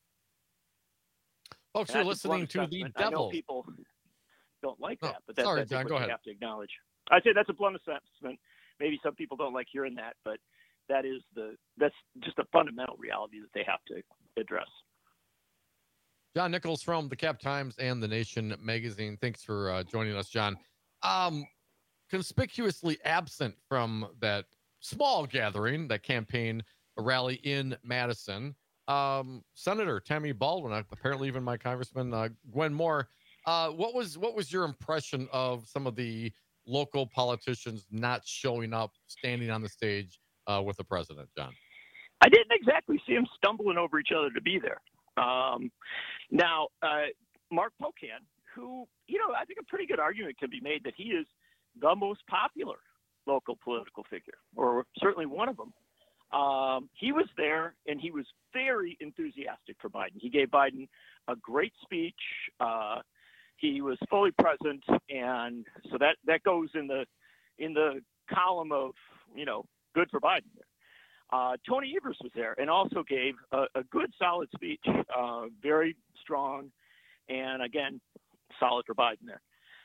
Folks, you're listening to the Devil. I know people don't like that, but that's sorry, what John, go ahead. You have to acknowledge. I'd say that's a blunt assessment. Maybe some people don't like hearing that, but that's just a fundamental reality that they have to address. John Nichols from the Cap Times and the Nation magazine. Thanks for joining us, John. Conspicuously absent from that small gathering, that campaign rally in Madison, Senator Tammy Baldwin, apparently even my Congressman Gwen Moore. What was your impression of some of the local politicians not showing up, standing on the stage with the president, John? I didn't exactly see them stumbling over each other to be there. Now, Mark Pocan, who, I think a pretty good argument can be made that he is the most popular local political figure, or certainly one of them. He was there, and he was very enthusiastic for Biden. He gave Biden a great speech. He was fully present, and so that goes in the column of, good for Biden. Tony Evers was there and also gave a good, solid speech, very strong, and again, solid for Biden there.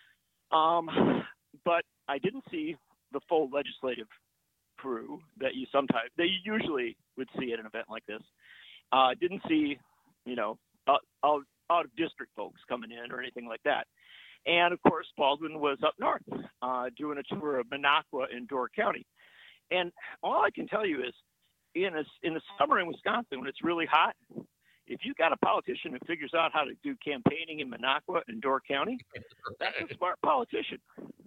But I didn't see the full legislative crew that you usually would see at an event like this. Didn't see, out of district folks coming in or anything like that. And of course, Baldwin was up north doing a tour of Minocqua and Door County. And all I can tell you is, in the summer in Wisconsin, when it's really hot, if you've got a politician who figures out how to do campaigning in Minocqua and Door County, that's a smart politician.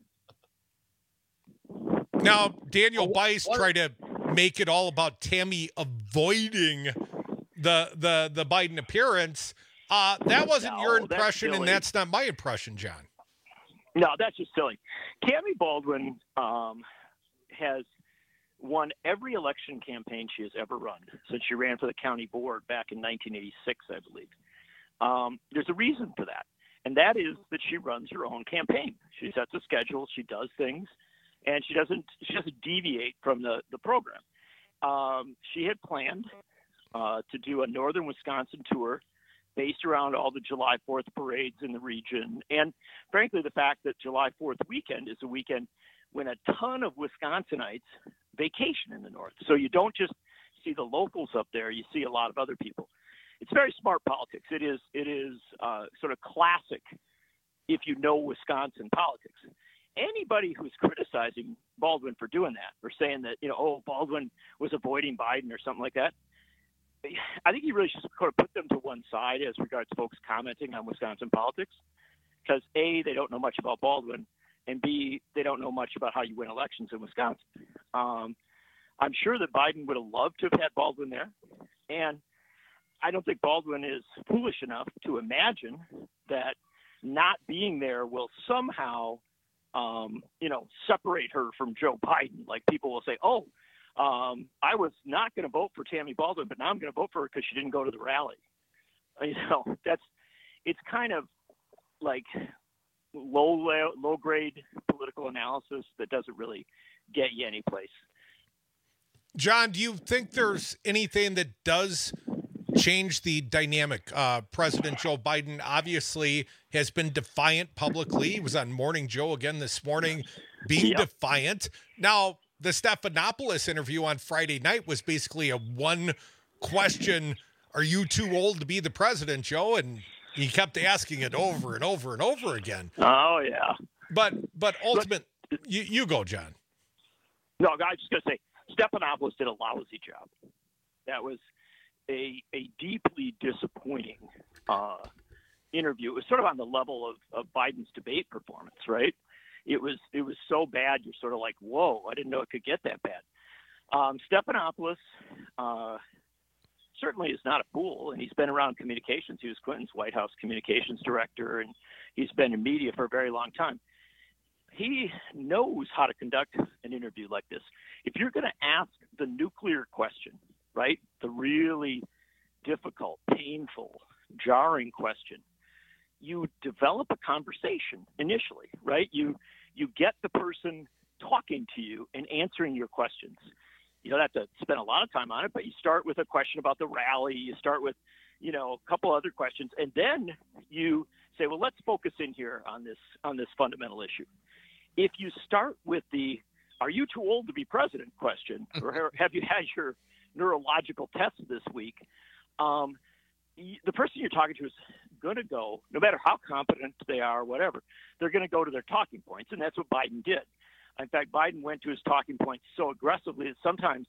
Now, Daniel Bice tried to make it all about Tammy avoiding the Biden appearance. That wasn't your impression, and that's not my impression, John. No, that's just silly. Tammy Baldwin has won every election campaign she has ever run since she ran for the county board back in 1986, I believe. There's a reason for that, and that is that she runs her own campaign. She sets a schedule, she does things, and she doesn't deviate from the program. She had planned to do a northern Wisconsin tour based around all the July 4th parades in the region, and frankly, the fact that July 4th weekend is a weekend when a ton of Wisconsinites vacation in the north. So you don't just see the locals up there, you see a lot of other people. It's very smart politics. It is sort of classic if you know Wisconsin politics. Anybody who's criticizing Baldwin for doing that, or saying that, Baldwin was avoiding Biden or something like that, I think you really should sort of put them to one side as regards folks commenting on Wisconsin politics, because A, they don't know much about Baldwin, and B, they don't know much about how you win elections in Wisconsin. I'm sure that Biden would have loved to have had Baldwin there, and I don't think Baldwin is foolish enough to imagine that not being there will somehow, separate her from Joe Biden. Like, people will say, I was not going to vote for Tammy Baldwin, but now I'm going to vote for her because she didn't go to the rally. It's kind of like low grade political analysis that doesn't really get you any place. John, do you think there's anything that does change the dynamic? President Joe Biden obviously has been defiant publicly. He was on Morning Joe again this morning, being defiant. Now, the Stephanopoulos interview on Friday night was basically a one question, are you too old to be the president, Joe? And he kept asking it over and over and over again. Oh, yeah. But ultimately, you go, John. No, I was just going to say, Stephanopoulos did a lousy job. That was a deeply disappointing interview. It was sort of on the level of Biden's debate performance, right? It was so bad, you're sort of like, whoa, I didn't know it could get that bad. Stephanopoulos certainly is not a fool, and he's been around communications. He was Clinton's White House communications director, and he's been in media for a very long time. He knows how to conduct an interview like this. If you're going to ask the nuclear question, right, the really difficult, painful, jarring question, you develop a conversation initially, right? You get the person talking to you and answering your questions. You don't have to spend a lot of time on it, but you start with a question about the rally. You start with, a couple other questions, and then you say, well, let's focus in here on this fundamental issue. If you start with the "Are you too old to be president?" question, or "Have you had your neurological test this week?" The person you're talking to is going to go, no matter how competent they are, whatever, they're going to go to their talking points, and that's what Biden did. In fact, Biden went to his talking points so aggressively that sometimes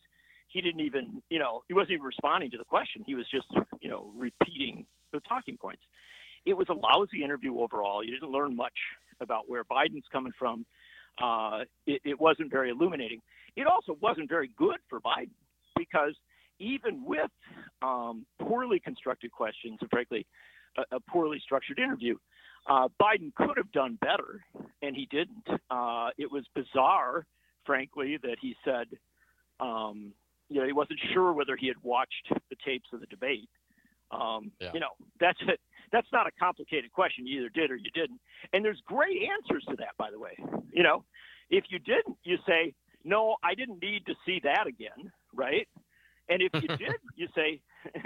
he didn't even, he wasn't even responding to the question. He was just, repeating the talking points. It was a lousy interview overall. You didn't learn much about where Biden's coming from. It wasn't very illuminating. It also wasn't very good for Biden because even with poorly constructed questions and, frankly, a poorly structured interview, Biden could have done better, and he didn't. It was bizarre, frankly, that he said, he wasn't sure whether he had watched the tapes of the debate. That's not a complicated question. You either did or you didn't. And there's great answers to that, by the way. If you didn't, you say, no, I didn't need to see that again, right? And if you did, you say,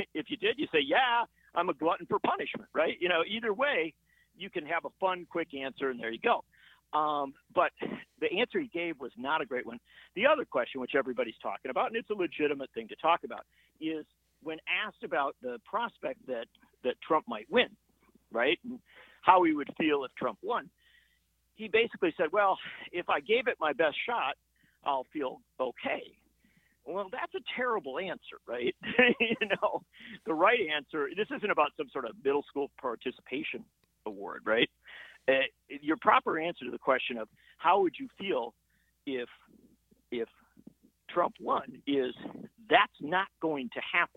yeah, I'm a glutton for punishment, right? Either way, you can have a fun, quick answer, and there you go. But the answer he gave was not a great one. The other question, which everybody's talking about, and it's a legitimate thing to talk about, is when asked about the prospect that Trump might win, right, and how he would feel if Trump won, he basically said, well, if I gave it my best shot, I'll feel okay. Well, that's a terrible answer, right? The right answer, this isn't about some sort of middle school participation award, right? Your proper answer to the question of how would you feel if Trump won is that's not going to happen.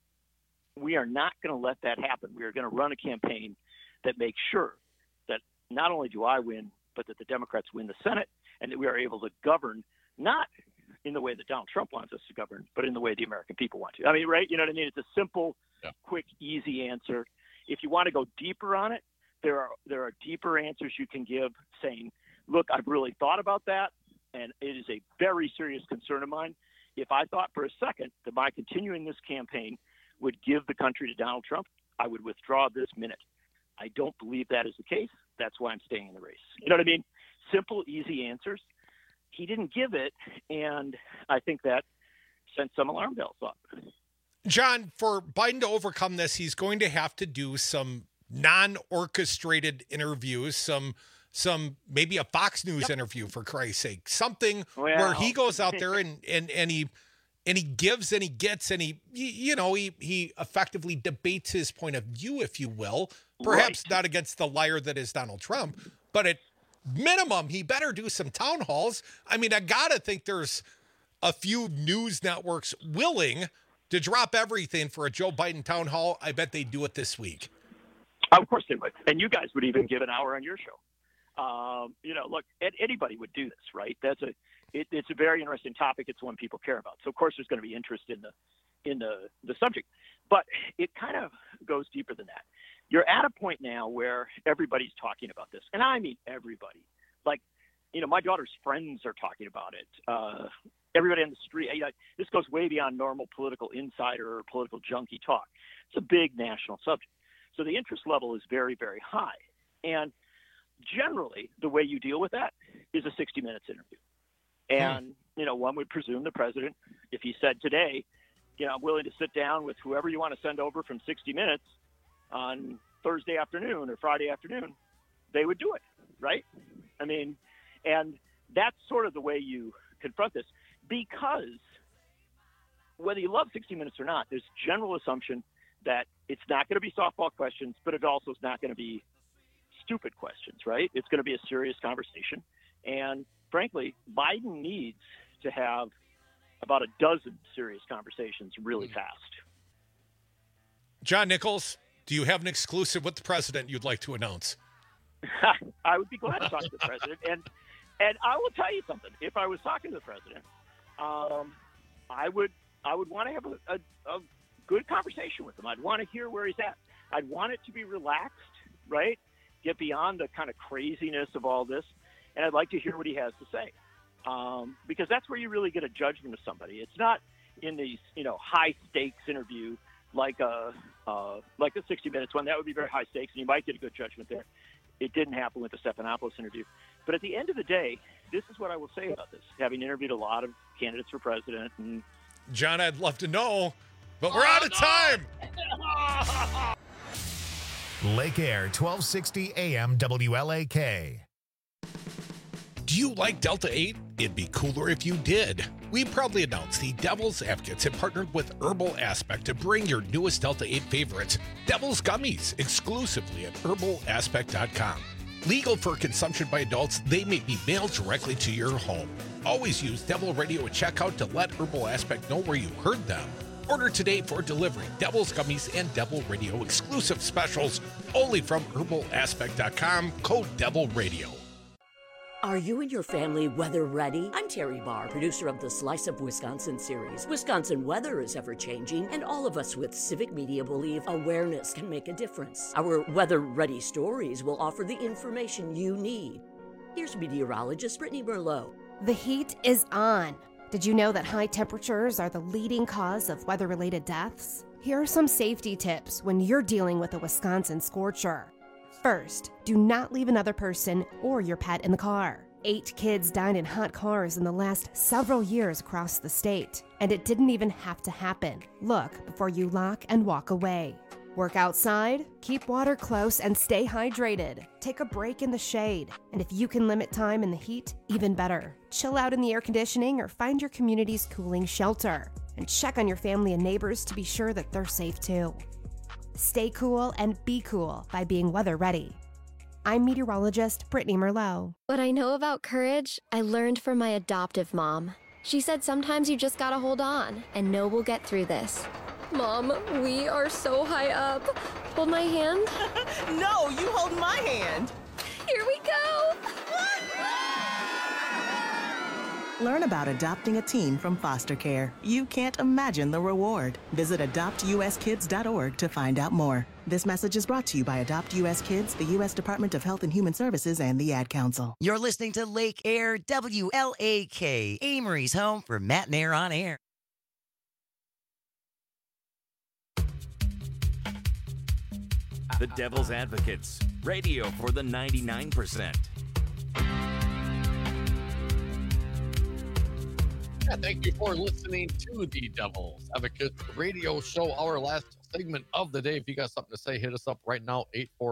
We are not going to let that happen. We are going to run a campaign that makes sure that not only do I win, but that the Democrats win the Senate and that we are able to govern not in the way that Donald Trump wants us to govern, but in the way the American people want to. I mean, right? You know what I mean? It's a simple, quick, easy answer. If you want to go deeper on it, there are deeper answers you can give saying, look, I've really thought about that, and it is a very serious concern of mine. If I thought for a second that by continuing this campaign would give the country to Donald Trump, I would withdraw this minute. I don't believe that is the case. That's why I'm staying in the race. You know what I mean? Simple, easy answers. He didn't give it, and I think that sent some alarm bells up. John, for Biden to overcome this, he's going to have to do some non-orchestrated interviews, some maybe a Fox News interview, for Christ's sake, something where he goes out there and he gives and he gets and he effectively debates his point of view, if you will, perhaps not against the liar that is Donald Trump, but at minimum, he better do some town halls. I mean, I gotta think there's a few news networks willing to drop everything for a Joe Biden town hall. I bet they'd do it this week. Of course they would. And you guys would even give an hour on your show. Look, anybody would do this, right? It's a very interesting topic. It's one people care about. So of course there's going to be interest in the subject, but it kind of goes deeper than that. You're at a point now where everybody's talking about this, and I mean everybody. Like, my daughter's friends are talking about it. Everybody on the street. This goes way beyond normal political insider or political junkie talk. It's a big national subject. So the interest level is very, very high. And generally, the way you deal with that is a 60 Minutes interview. And, one would presume the president, if he said today, I'm willing to sit down with whoever you want to send over from 60 Minutes on Thursday afternoon or Friday afternoon, they would do it, right? I mean, and that's sort of the way you confront this, because whether you love 60 Minutes or not, there's general assumption that it's not going to be softball questions, but it also is not going to be stupid questions, right? It's going to be a serious conversation. And frankly, Biden needs to have about a dozen serious conversations really fast. John Nichols, do you have an exclusive with the president you'd like to announce? I would be glad to talk to the president. And I will tell you something. If I was talking to the president, I would want to have a good conversation with him. I'd want to hear where he's at. I'd want it to be relaxed, right? Get beyond the kind of craziness of all this. And I'd like to hear what he has to say. Because that's where you really get a judgment of somebody. It's not in these, high stakes interview like a 60 Minutes one. That would be very high stakes, and you might get a good judgment there. It didn't happen with the Stephanopoulos interview. But at the end of the day, this is what I will say about this, having interviewed a lot of candidates for president. And John, I'd love to know, but we're out of time. Lake Air, 1260 AM WLAK. Do you like Delta 8? It'd be cooler if you did. We proudly announce the Devil's Advocates have partnered with Herbal Aspect to bring your newest Delta 8 favorites, Devil's Gummies, exclusively at herbalaspect.com. Legal for consumption by adults, they may be mailed directly to your home. Always use Devil Radio at checkout to let Herbal Aspect know where you heard them. Order today for delivery. Devil's Gummies and Devil Radio exclusive specials only from herbalaspect.com, code Devil Radio. Are you and your family weather ready? I'm Terry Barr, producer of the Slice of Wisconsin series. Wisconsin weather is ever changing, and all of us with Civic Media believe awareness can make a difference. Our weather ready stories will offer the information you need. Here's meteorologist Brittany Merlot. The heat is on. Did you know that high temperatures are the leading cause of weather-related deaths? Here are some safety tips when you're dealing with a Wisconsin scorcher. First, do not leave another person or your pet in the car. 8 kids died in hot cars in the last several years across the state, and it didn't even have to happen. Look before you lock and walk away. Work outside, keep water close, and stay hydrated. Take a break in the shade, and if you can limit time in the heat, even better. Chill out in the air conditioning or find your community's cooling shelter, and check on your family and neighbors to be sure that they're safe too. Stay cool and be cool by being weather ready. I'm meteorologist Brittany Merlot. What I know about courage, I learned from my adoptive mom. She said sometimes you just gotta hold on and know we'll get through this. Mom, we are so high up. Hold my hand. No, you hold my hand. Here we go. Learn about adopting a teen from foster care. You can't imagine the reward. Visit adoptuskids.org to find out more. This message is brought to you by Adopt US Kids, the U.S. Department of Health and Human Services, and the Ad Council. You're listening to Lake Air WLAK, Amory's home for Matt and Air on Air. The Devil's Advocates, radio for the 99%. Yeah, thank you for listening to the Devil's Advocates radio show, our last segment of the day. If you got something to say, hit us up right now,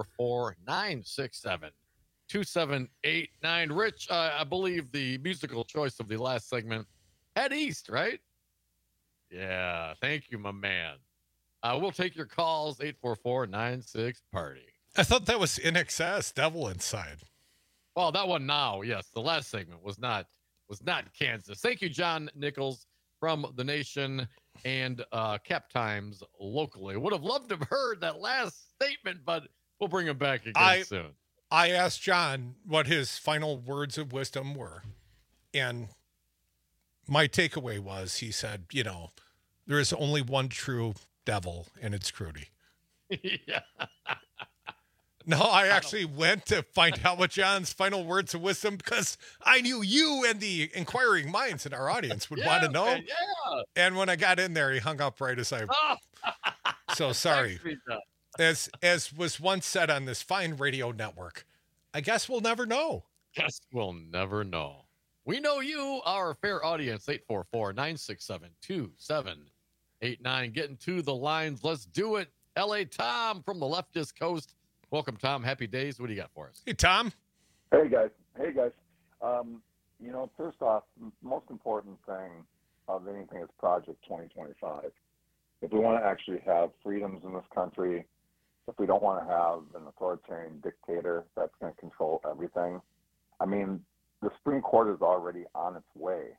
844-967-2789. Rich, I believe the musical choice of the last segment, Head East, right? Yeah, thank you, my man. We'll take your calls, 844-96-PARTY. I thought that was In Excess, Devil Inside. Well, that one now, yes. The last segment was not Kansas. Thank you, John Nichols from The Nation and Cap Times locally. Would have loved to have heard that last statement, but we'll bring him back again soon. I asked John what his final words of wisdom were, and my takeaway was he said, there is only one true devil, and it's Crudy. Yeah. No, I actually went to find out what John's final words of wisdom, because I knew you and the inquiring minds in our audience would want to know. Man, yeah. And when I got in there, he hung up right as I... So sorry. As was once said on this fine radio network, I guess we'll never know. Guess we'll never know. We know you, our fair audience, 844-967-2789. Getting to the lines. Let's do it. L.A. Tom from the leftist coast. Welcome, Tom. Happy days. What do you got for us? Hey, Tom. Hey, guys. First off, most important thing of anything is Project 2025. If we want to actually have freedoms in this country, if we don't want to have an authoritarian dictator that's going to control everything, the Supreme Court is already on its way,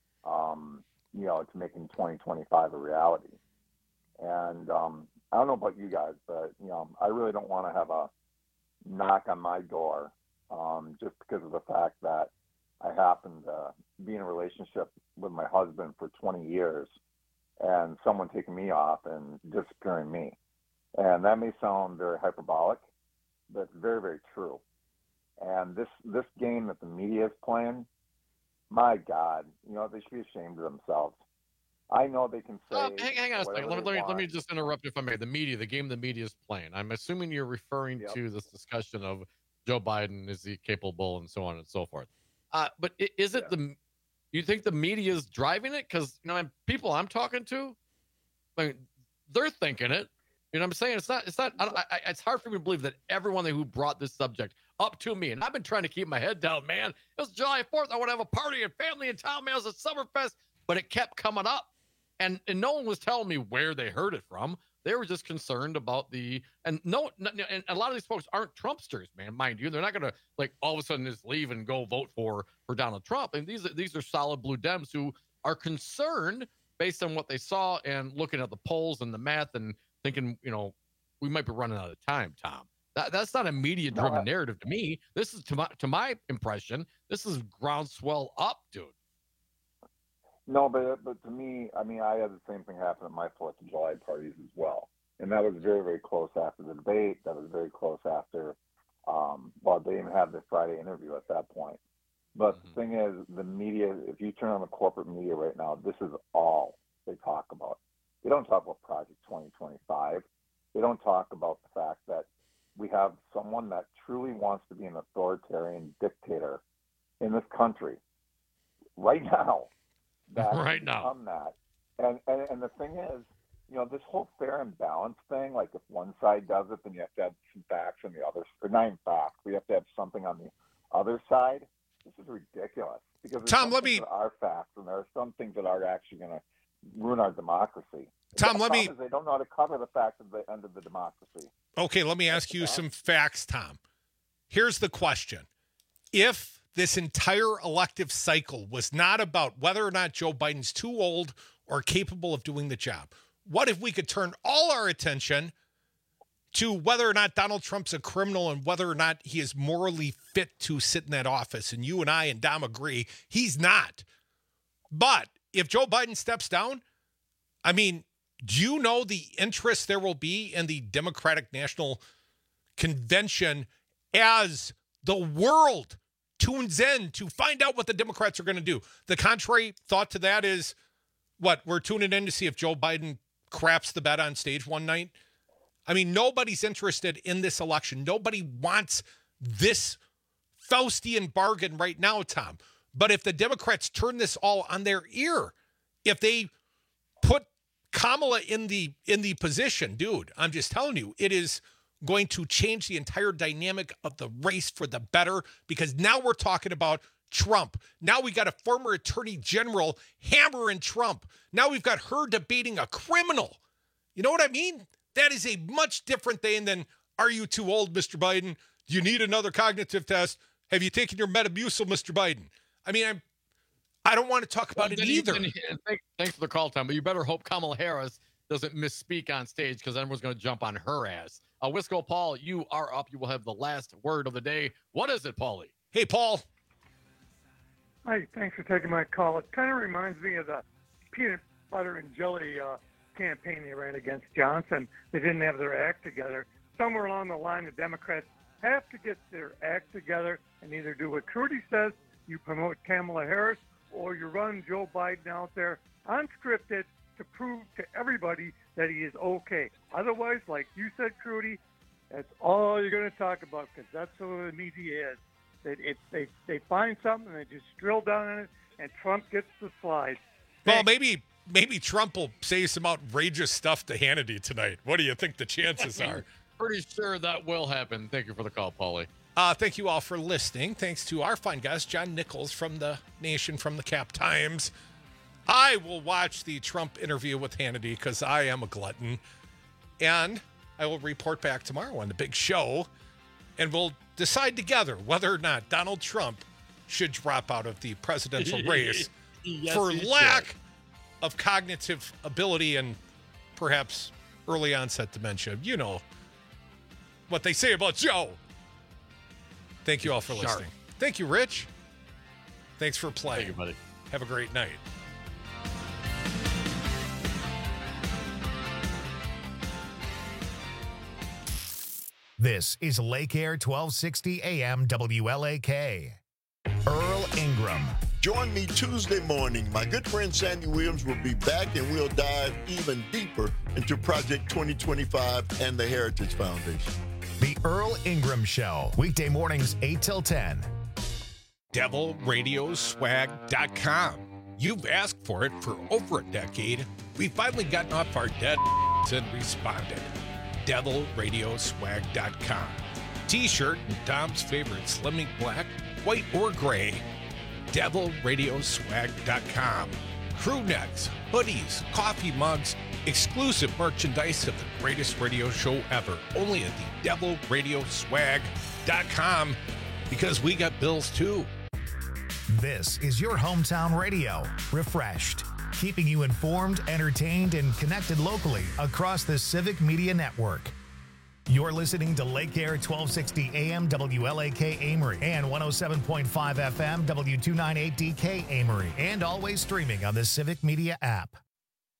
to making 2025 a reality. And I don't know about you guys, but, I really don't want to have a knock on my door just because of the fact that I happen to be in a relationship with my husband for 20 years and someone taking me off and disappearing me. And that may sound very hyperbolic, but it's very, very true. And this game that the media is playing, my God, they should be ashamed of themselves. I know they can say. Hang on a second. Let me just interrupt, if I may. The game the media is playing. I'm assuming you're referring to this discussion of Joe Biden, is he capable, and so on and so forth. But is it you think the media is driving it? Because people I'm talking to, they're thinking it. You know what I'm saying? It's not. It's hard for me to believe that everyone who brought this subject up to me. And I've been trying to keep my head down, man. It was July 4th. I want to have a party and family in town, man. It was a Summerfest, but it kept coming up. And no one was telling me where they heard it from. They were just concerned about and a lot of these folks aren't Trumpsters, man, mind you. They're not going to like all of a sudden just leave and go vote for Donald Trump. And these are solid blue Dems who are concerned based on what they saw and looking at the polls and the math and thinking, we might be running out of time, Tom. That's not a media-driven narrative to me. This is, to my impression, this is groundswell up, dude. No, but to me, I mean, I had the same thing happen at my 4th of July parties as well. And that was very, very close after the debate. That was very close after, they even had the Friday interview at that point. But the thing is, the media, if you turn on the corporate media right now, this is all they talk about. They don't talk about Project 2025. They don't talk about the fact that we have someone that truly wants to be an authoritarian dictator in this country right now. Right now. And the thing is, this whole fair and balance thing, like if one side does it, then you have to have some facts on the other, or not even facts, we have to have something on the other side. This is ridiculous. Because Tom, that are facts, and there are some things that are actually going to ruin our democracy. Tom, they don't know how to cover the facts of the end of the democracy. Okay, let me ask you some facts, Tom. Here's the question. If this entire elective cycle was not about whether or not Joe Biden's too old or capable of doing the job, what if we could turn all our attention to whether or not Donald Trump's a criminal and whether or not he is morally fit to sit in that office? And you and I and Dom agree he's not. But if Joe Biden steps down, I mean, do you know the interest there will be in the Democratic National Convention as the world tunes in to find out what the Democrats are going to do? The contrary thought to that is, what, we're tuning in to see if Joe Biden craps the bed on stage one night? I mean, nobody's interested in this election. Nobody wants this Faustian bargain right now, Tom. But if the Democrats turn this all on their ear, if they put Kamala in the position, dude, I'm just telling you, it is going to change the entire dynamic of the race for the better, because now we're talking about Trump. Now we got a former attorney general hammering Trump. Now we've got her debating a criminal. You know what I mean? That is a much different thing than, are you too old, Mr. Biden? Do you need another cognitive test? Have you taken your Metamucil, Mr. Biden? I mean, I don't want to talk about it either. Thanks for the call, Tom, but you better hope Kamala Harris doesn't misspeak on stage, because everyone's going to jump on her ass. Wisco Paul, you are up. You will have the last word of the day. What is it, Paulie? Hey, Paul. Hi, thanks for taking my call. It kind of reminds me of the peanut butter and jelly campaign they ran against Johnson. They didn't have their act together. Somewhere along the line, the Democrats have to get their act together and either do what Trudy says, you promote Kamala Harris, or you run Joe Biden out there unscripted to prove to everybody that he is okay. Otherwise, like you said, Trudy, that's all you're going to talk about, because that's who the media is. They find something and they just drill down on it, and Trump gets the slide. Well, maybe Trump will say some outrageous stuff to Hannity tonight. What do you think the chances are? Pretty sure that will happen. Thank you for the call, Paulie. Thank you all for listening. Thanks to our fine guest, John Nichols from the Nation, from the Cap Times. I will watch the Trump interview with Hannity because I am a glutton. And I will report back tomorrow on the big show. And we'll decide together whether or not Donald Trump should drop out of the presidential race for lack of cognitive ability and perhaps early onset dementia. You know what they say about Joe. Thank you all for listening. Thank you, Rich. Thanks for playing. Thank you, buddy. Have a great night. This is Lake Air 1260 AM WLAK. Earl Ingram. Join me Tuesday morning. My good friend Sandy Williams will be back, and we'll dive even deeper into Project 2025 and the Heritage Foundation. The Earl Ingram Show, weekday mornings 8 till 10. DevilRadioswag.com. You've asked for it for over a decade. We've finally gotten off our dead and responded. DevilRadioswag.com. T-shirt in Dom's favorite Slimming Black, white or gray. DevilRadioswag.com. Crew necks, hoodies, coffee mugs, exclusive merchandise of the greatest radio show ever. Only at the DevilRadioswag.com, because we got bills too. This is your hometown radio, refreshed, keeping you informed, entertained, and connected locally across the Civic Media Network. You're listening to Lake Air 1260 AM WLAK Amory and 107.5 FM W298DK Amory, and always streaming on the Civic Media app.